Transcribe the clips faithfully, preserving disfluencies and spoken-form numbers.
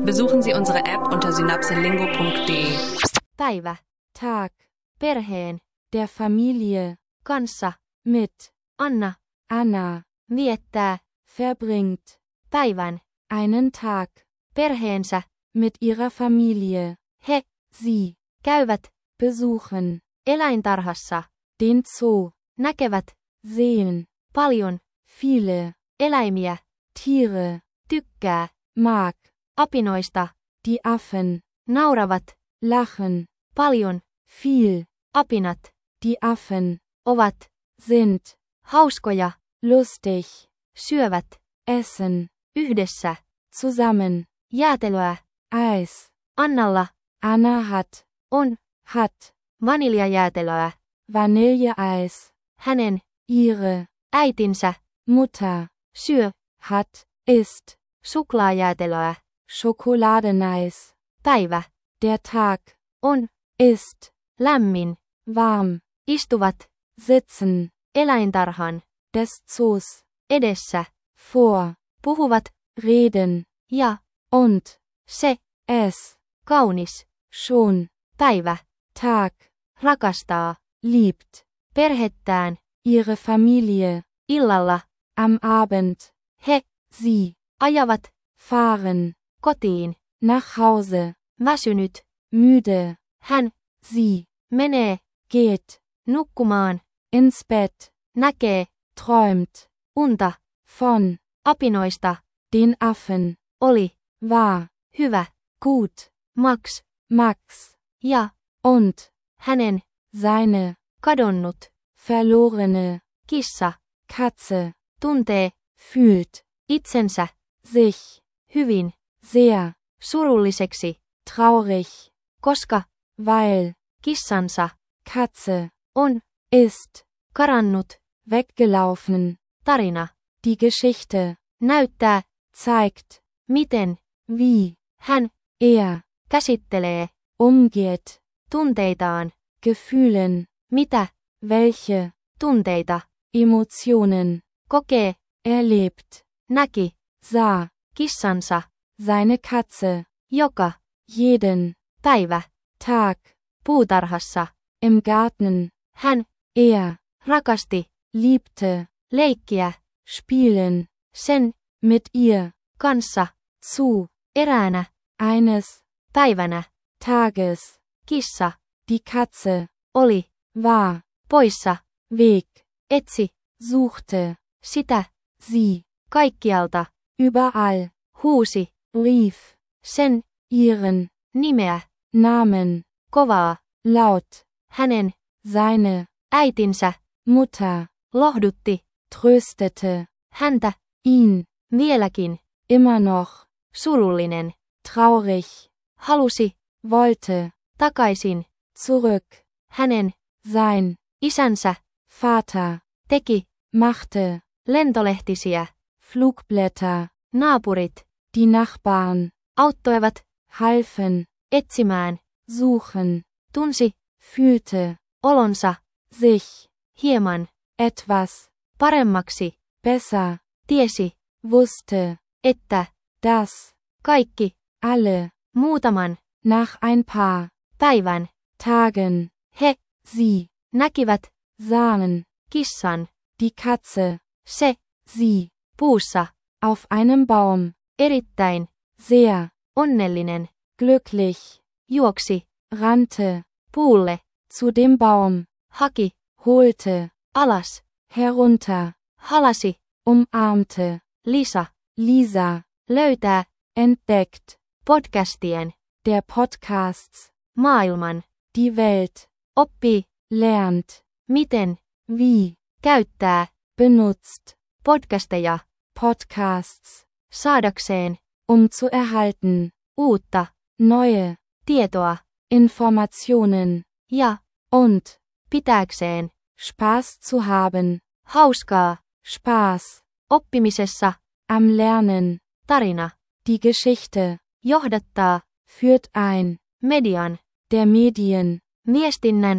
Besuchen Sie unsere App unter synapselingo punkt de. Päivä. Tag. Perheen. Der Familie. Kanssa. Mit. Anna. Anna. Viettää. Verbringt. Päivän. Einen Tag. Perheensä. Mit ihrer Familie. He. Sie. Käyvät. Besuchen. Eläintarhassa. Den Zoo. Näkevät. Sehen. Paljon. Viele. Eläimiä. Tiere. Tykkää. Mag. Apinoista. Die Affen. Nauravat. Lachen. Paljon. Viel. Apinat. Die Affen. Ovat. Sind. Hauskoja. Lustig. Syövät. Essen. Yhdessä. Zusammen. Jäätelöä. Eis. Annalla. Anna hat. On. Hat. Vaniljajäätelöä. Vanilleeis. Hänen. Ihre. Äitinsä. Mutter. Syö. Hat. Ist. Suklaajäätelöä. Schokoladeneis. Päivä. Der Tag. On. Ist. Lämmin. Warm. Istuvat. Sitzen. Eläintarhan. Des Zoos. Edessä. Vor. Puhuvat. Reden. Ja. Und. Se. Es. Kaunis. Schon. Päivä. Tag. Rakastaa. Liebt. Perhettään. Ihre Familie. Illalla. Am Abend. He. Sie. Ajavat. Fahren. Kotiin. Nach Hause. Väsynyt. Müde. Hän. Sie. Menee. Geht. Nukkumaan. Ins Bett. Näkee. Träumt. Unta. Von. Apinoista. Den Affen. Oli. War. Hyvä. Gut. Max. Max. Ja. Und. Hänen. Seine. Kadonnut. Verlorene. Kissa. Katze. Tuntee. Fühlt. Itsensä. Sich. Hyvin. Sehr. Surulliseksi. Traurig. Koska. Weil. Kissansa. Katze. On. Ist. Karannut. Weggelaufen. Tarina. Die Geschichte. Näyttää. Zeigt. Miten. Wie. Hän. Er. Käsittelee. Umgeht. Tunteitaan. Gefühlen. Mitä. Welche. Tunteita. Emotionen. Kokee. Erlebt. Näki. Sah. Kissansa. Seine Katze. Joka. Jeden. Päivä. Tag. Puutarhassa. Im Garten. Hän. Er. Rakasti. Liebte. Leikkiä. Spielen. Sen. Mit ihr. Kanssa. Zu. Eräänä. Eines. Päivänä. Tages. Kissa. Die Katze. Oli. War. Poissa. Weg. Etsi. Suchte. Sitä. Sie. Kaikkialta. Überall. Huusi. Rief. Sen. Ihren. Nimeä. Namen. Kovaa. Laut. Hänen. Seine. Äitinsä. Mutter. Lohdutti. Tröstete. Häntä. Ihn. Vieläkin. Immer noch. Surullinen. Traurig. Halusi. Wollte. Takaisin. Zurück. Hänen. Sein. Isänsä. Vater. Teki. Machte. Lentolehtisiä. Flugblätter. Naapurit. Die Nachbarn. Auttoivat. Halfen. Etsimään. Suchen. Tunsi. Fühlte. Olonsa. Sich. Hieman. Etwas. Paremmaksi. Besser. Tiesi. Wusste. Että. Das. Kaikki. Alle. Muutaman. Nach ein paar. Päivän. Tagen. He. Sie. Näkivät. Sahen. Kissan. Die Katze. Se. Sie. Puussa. Auf einem Baum. Erittäin. Sehr. Onnellinen. Glücklich. Juoksi. Rannte. Puulle. Zu dem Baum. Haki. Holte. Alas. Herunter. Halasi. Umarmte. Lisa. Lisa. Löytää. Entdeckt. Podcastien. Der Podcasts. Maailman. Die Welt. Oppii. Lernt. Miten. Wie. Käyttää. Benutzt. Podcasteja. Podcasts. Saadakseen. Um zu erhalten. Uutta. Neue. Tietoa. Informationen. Ja. Und. Pitääkseen. Spaß zu haben. Hauskaa. Spaß. Oppimisessa. Am Lernen. Tarina. Die Geschichte. Johdattaa. Führt ein. Median. Der Medien. Viestinnän.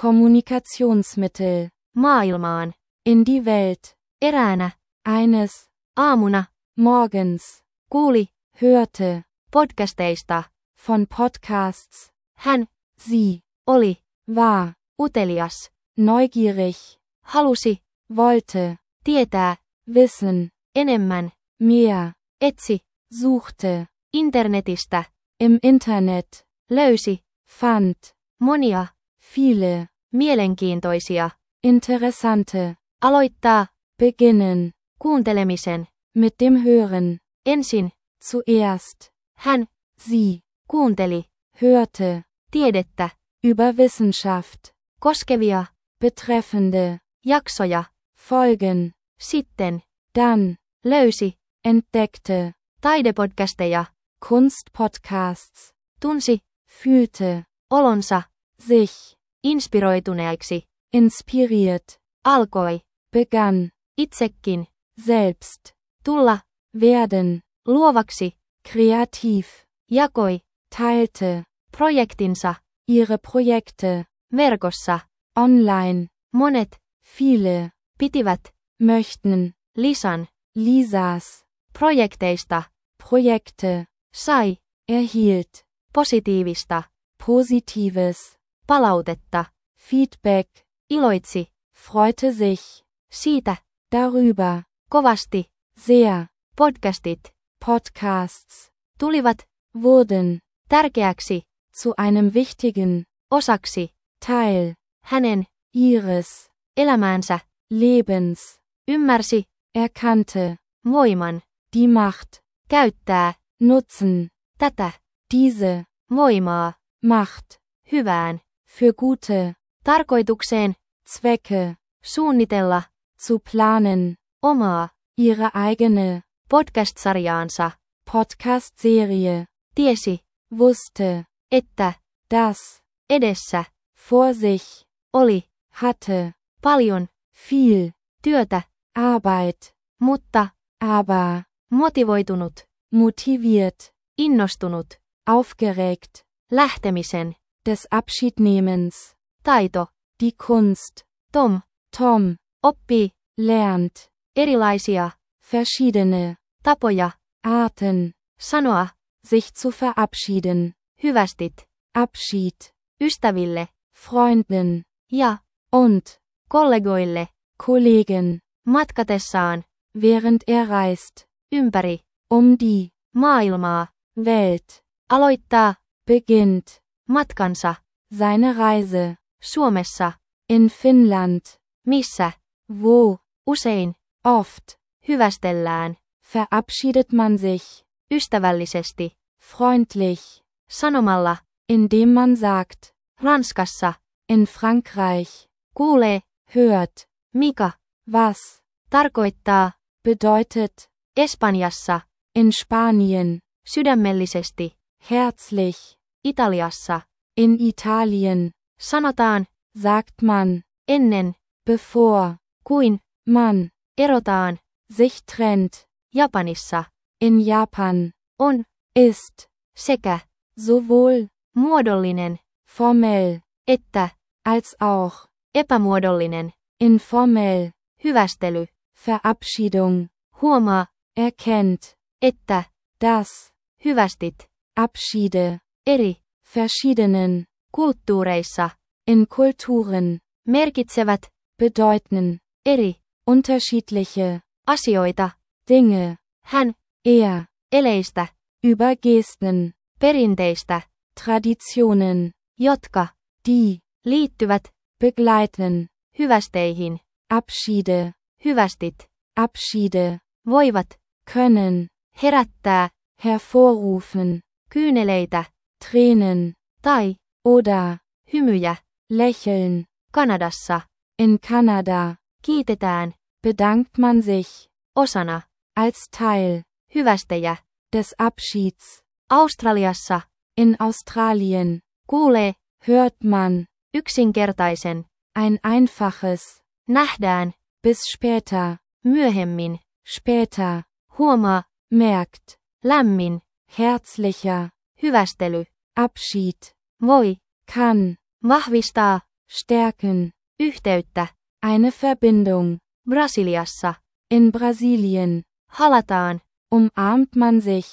Kommunikationsmittel. Maailmaan. In die Welt. Eräänä. Eines. Aamuna. Morgens. Kuuli. Hörte. podcasteista. Von Podcasts. Hän, Sie, oli, war, utelias, neugierig, halusi, wollte, tietää, wissen, enemmän, mehr, etsi, suchte, internetistä, im Internet, löysi, fand, monia, viele, mielenkiintoisia, interessante, aloittaa, beginnen, kuuntelemisen, mit dem Hören, ensin, zuerst, hän, sie, kuunteli, hörte, tiedettä, über Wissenschaft, koskevia, betreffende, jaksoja, Folgen, sitten, dann, löysi, entdeckte, taidepodcasteja, Kunstpodcasts, tunsi, fühlte, olonsa, sich, inspiroituneeksi, inspiriert, alkoi, begann, itsekin, selbst, tulla, werden, luovaksi, kreativ, jakoi, teilte, projektinsa, ihre Projekte, verkossa, online, monet, viele, pitivät, möchten, Lisan, Lisas, projekteista, Projekte, sai, erhielt, positiivista, Positives, palautetta, Feedback, iloitsi, freute sich, siitä, darüber, kovasti, sehr, podcastit, Podcasts, tulivat, wurden, tärkeäksi, zu einem wichtigen, osaksi, Teil, hänen, ihres, elämäänsä, Lebens, ymmärsi, erkannte, voiman, die Macht, käyttää, nutzen, tätä, diese, voimaa, Macht, hyvään, für gute, tarkoitukseen, Zwecke, suunnitella, zu planen, omaa, ihre eigene, podcast-sarjaansa, Podcast-Serie, tiesi, wusste, että, dass, edessä, vor sich, oli, hatte, paljon, viel, työtä, Arbeit, mutta, aber, motivoitunut, motiviert, innostunut, aufgeregt, lähtemisen, des Abschiednehmens, taito, die Kunst, Tom, Tom, oppii, lernt, erilaisia, verschiedene, tapoja, Arten, sanoa, sich zu verabschieden, hyvästit, Abschied, ystäville, Freunden, ja, und, kollegoille, Kollegen, matkatessaan, während er reist, ympäri, um die, maailmaa, Welt, aloittaa, beginnt, matkansa, seine Reise, Suomessa, in Finnland, missä, wo, usein, oft, hyvästellään, verabschiedet man sich, ystävällisesti, freundlich, sanomalla, indem man sagt, Ranskassa, in Frankreich, kuulee, hört, mikä, was, tarkoittaa, bedeutet, Espanjassa, in Spanien, sydämellisesti, herzlich, Italiassa, in Italien, sanotaan, sagt man, ennen, bevor, kuin, man, erotaan, sich trennt, Japanissa, in Japan, on, ist, sekä, sowohl, muodollinen, formell, että, als auch, epämuodollinen, informell, hyvästely, Verabschiedung, huomaa, erkennt, että, dass, hyvästit, Abschiede, eri, verschiedenen, kulttuureissa, in Kulturen, merkitsevät, bedeuten, eri, unterschiedliche, asioita, Dinge, hän, er, eleistä, über Gesten, perinteistä, Traditionen, jotka, die, liittyvät, begleiten, hyvästeihin, Abschiede, hyvästit, Abschiede, voivat, können, herättää, hervorrufen, kyyneleitä, Tränen, tai, oder, hymyjä, lächeln, Kanadassa, in Kanada, kiitetään, bedankt man sich, osana, als Teil, hyvästejä, des Abschieds, Australiassa, in Australien, kuulee, hört man, yksinkertaisen, ein einfaches, nähdään, bis später, myöhemmin, später, huomaa, merkt, lämmin, herzlicher, hyvästely, Abschied, voi, kann, vahvistaa, stärken, yhteyttä, eine Verbindung, Brasiliassa, in Brasilien, halataan, umarmt man sich,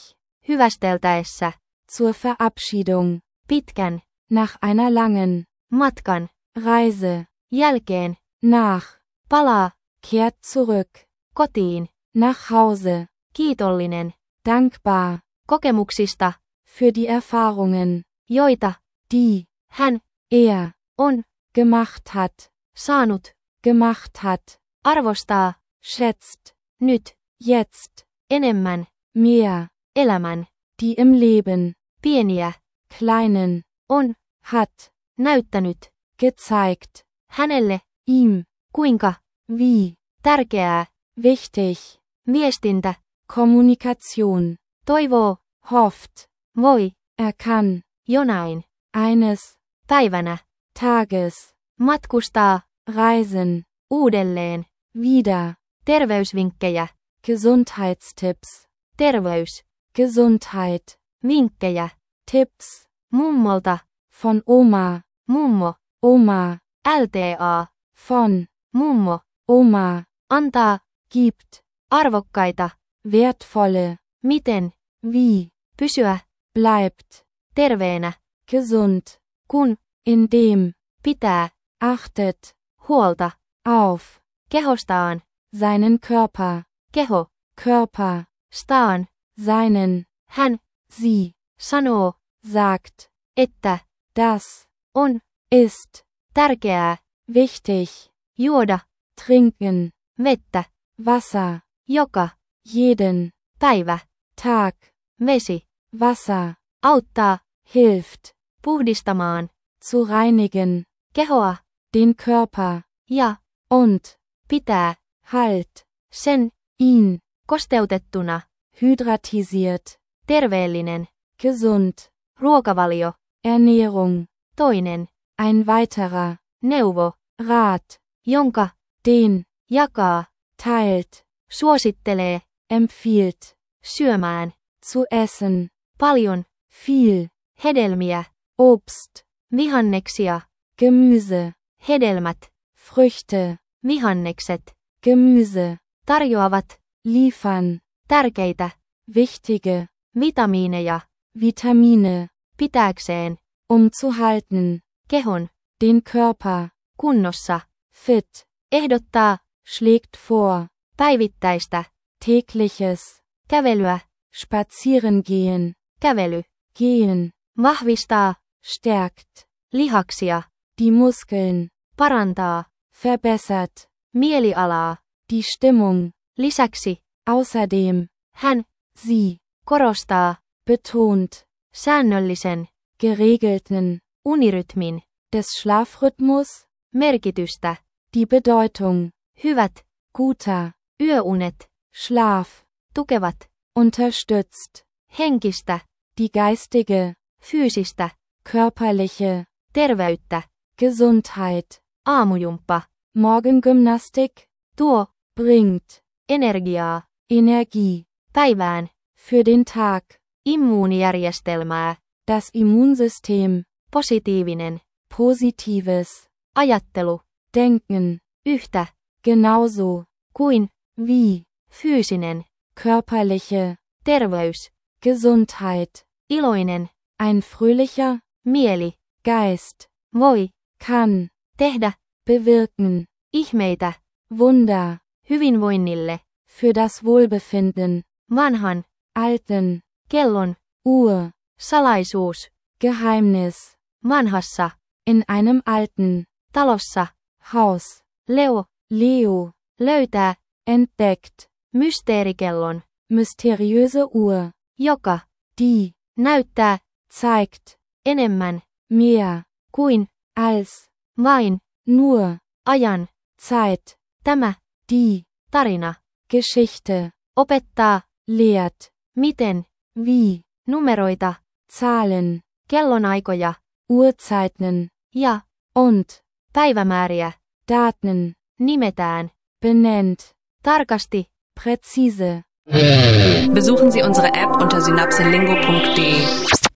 Hyvästeltäessä. Zur Verabschiedung. Pitkän. Nach einer langen Matkan. Reise. Jälkeen. Nach. Palaa. Kehrt zurück. Kotiin. Nach Hause. Kiitollinen. Dankbar. Kokemuksista. Für die Erfahrungen. Joita. Die. Hän. Er. On. Gemacht hat. Saanut. Gemacht hat. Arvostaa. Schätzt. Nyt. Jetzt. Enemmän. Mehr. Elämän. Die im Leben. Pieniä. Kleinen. On. Hat. Näyttänyt. Gezeigt. Hänelle. Ihm. Kuinka. Wie. Tärkeää. Wichtig. Viestintä. Kommunikation. Toivoo. Hofft. Voi. Er kann. Jonain. Eines. Päivänä. Tages. Matkustaa. Reisen. Uudelleen. Wieder. Terveysvinkkejä. Gesundheitstipps. Terveys. Gesundheit. Vinkkejä. Tipps. Mummolta. Von Oma. Mummo. Oma. L T A. Von. Mummo. Oma. Antaa. Gibt. Arvokkaita. Wertvolle. Miten. Wie. Pysyä. Bleibt. Terveenä. Gesund. Kun. Indem. Pitää. Achtet. Huolta. Auf. Kehostaan. Seinen Körper. Keho. Körper. Staan. Seinen. Hän. Sie. Sanoo. Sagt. Että. Das. On. Ist. Tärkeää. Wichtig. Juoda. Trinken. Vettä. Wasser. Joka. Jeden. Päivä. Tag. Vesi. Wasser. Auttaa. Hilft. Puhdistamaan. Zu reinigen. Kehoa. Den Körper. Ja. Und. Pitää. Halt. Sen. Ihn. Kosteutettuna. Hydratisiert. Terveellinen. Gesund. Ruokavalio. Ernährung. Toinen. Ein weiterer. Neuvo. Rat. Jonka. Den. Jakaa. Teilt. Suosittelee. Empfiehlt. Syömään. Zu essen. Paljon. Viel. Hedelmiä. Obst. Vihanneksia. Gemüse. Hedelmät. Früchte. Vihannekset. Gemüse. Tarjoavat. Liefern. Tärkeitä. Wichtige. Vitamiineja. Vitamine. Pitääkseen. Um zu halten. Kehon. Den Körper. Kunnossa. Fit. Ehdottaa. Schlägt vor. Päivittäistä. Tägliches. Kävelyä. Spazieren gehen. Kävely. Gehen. Vahvistaa. Stärkt. Lihaksia. Die Muskeln. Parantaa. Verbessert. Mielialaa. Die Stimmung. Lisäksi. Außerdem. Hän. Sie. Korostaa. Betont. Säännöllisen. Geregelten. Unirytmin. Des Schlafrhythmus. Merkitystä. Die Bedeutung. Hyvät. Guter. Yöunet. Schlaf. Tukevat. Unterstützt. Henkistä. Die geistige. Fyysistä. Körperliche. Terveyttä. Gesundheit. Aamujumppa. Morgengymnastik. Tuo. Bringt. Energiaa. Energie. Päivään. Für den Tag. Immuunijärjestelmää. Das Immunsystem. Positiivinen. Positives. Ajattelu. Denken. Yhtä. Genauso. Kuin. Wie. Fyysinen. Körperliche. Terveys. Gesundheit. Iloinen. Ein fröhlicher. Mieli. Geist. Voi. Kann. Tehdä. Bewirken. Ihmeitä. Wunder. Hyvinvoinnille. Für das Wohlbefinden. Vanhan. Alten. Kellon. Uhr. Salaisuus. Geheimnis. Vanhassa. In einem alten. Talossa. Haus. Leo. Leo. Löytää. Entdeckt. Mysteerikellon. Mysteriöse Uhr. Joka. Die. Näyttää. Zeigt. Enemmän. Mehr. Kuin. Als. Vain. Nur. Ajan. Zeit. Tämä. Die. Tarina. Geschichte. Opettaa. Lehrt. Miten. Wie. Numeroita. Zahlen. Kellonaikoja. Uhrzeiten. Ja. Und. Päivämääriä. Daten. Nimetään. Benennt. Tarkasti. Präzise. Besuchen Sie unsere App unter synapselingo punkt de.